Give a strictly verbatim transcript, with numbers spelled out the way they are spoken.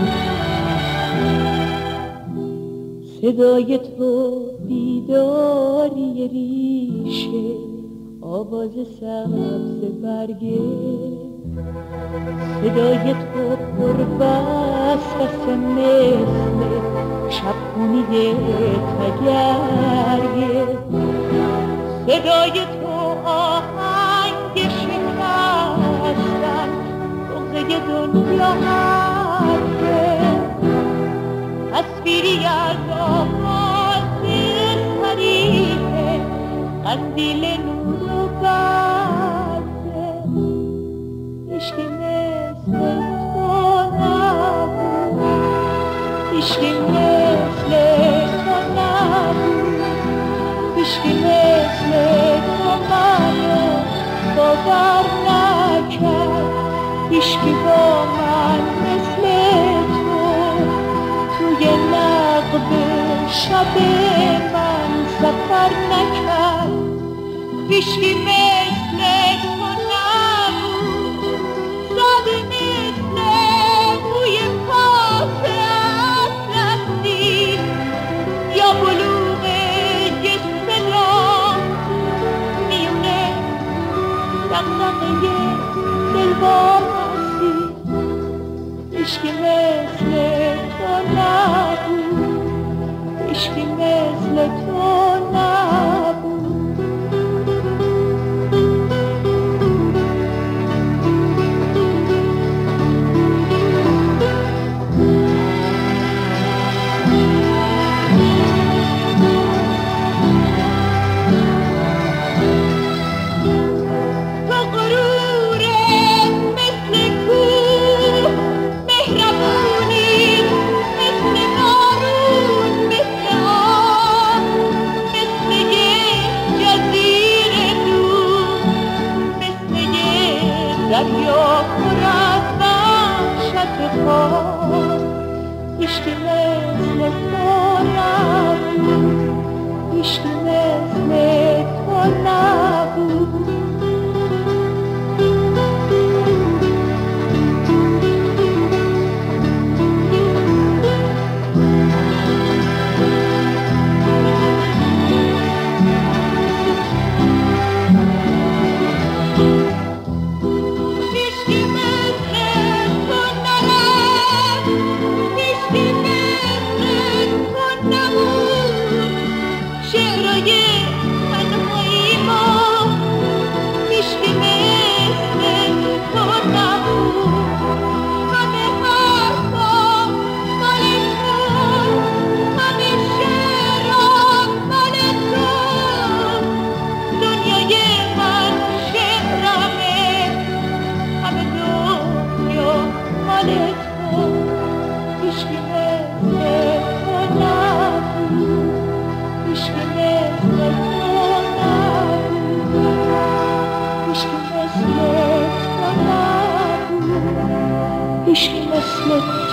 صدای تو بیداری ریشه، آواز سبز برگه، صدای تو پر وسوسه مثل شبخونی تگرگه، صدای تو آهنگ شکستن بغضه دنیا حرفه، تصویری از آغاز صریحه، قندیل نور و برده، عشق مثل تو نبود، عشق مثل تو نبود، عشق مثل تو منو باور نکرد، عشق با من مثل تو توی نقب شب من سفر نکرد، عشقی مثل تو نبود، ساده مثل بوی پاس اطلسی یا بلوغ یه صدا میونه دقدقه دلواسی، عشقی مثل تو نبود، عشقی مثل تو نبود. دریا پر از وحشت خاک، عشق مثل تو نبود، عشق مثل تو نبود. عشق مثل